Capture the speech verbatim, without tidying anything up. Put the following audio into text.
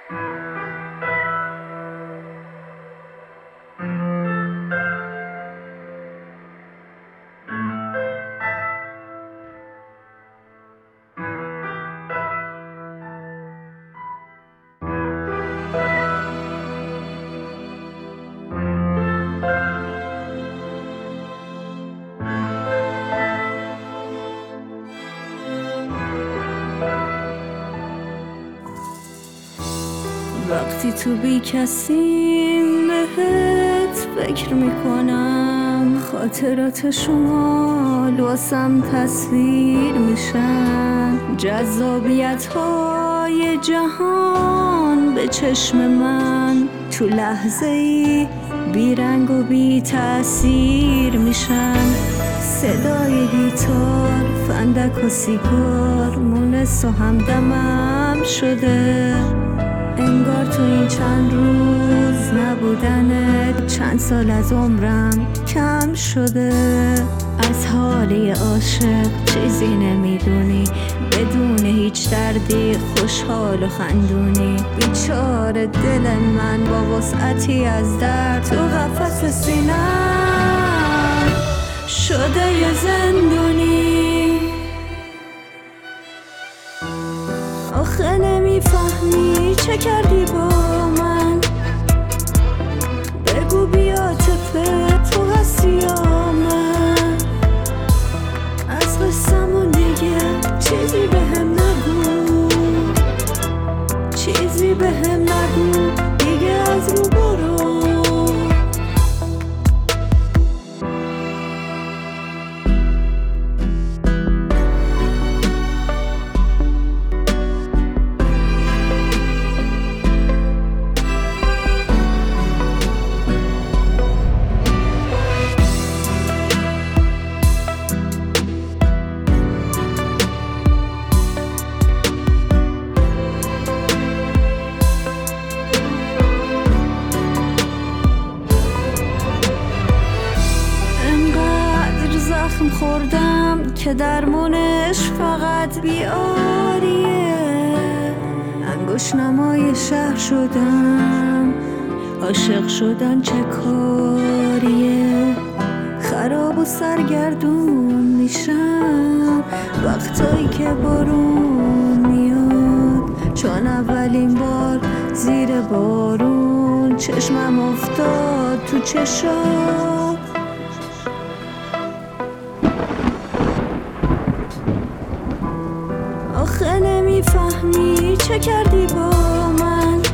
وقتی تو بی کسیم بهت فکر میکنم، خاطرات شما واسم تصویر میشن، جذابیت های جهان به چشم من تو لحظه ای بی رنگ و بی تأثیر میشن. صدای گیتار، فندک و سیگار مونس و همدمم شده، انگار تو این چند روز نبودنت چند سال از عمرم کم شده. از حالی عاشق چیزی نمیدونی، بدون هیچ دردی خوشحال و خندونی. بیچاره دل من با وسعتی از درد تو قفس سینم شده یه زندونی. آخه نمیفهمی چه کردی با من، بگو بیا تفه تو هستی یا من. از قصه‌مون دیگه چیزی به هم نگو، چیزی به هم نگو دیگه، از رو برو. زخم خوردم که درمونش فقط بیاریه، انگوش نمای شهر شدم، عاشق شدن چه کاریه. خراب و سرگردون میشم وقتایی که بارون میاد، چون اولین بار زیر بارون چشمم افتاد تو چشات. آخه نمیفهمی چه کردی با من،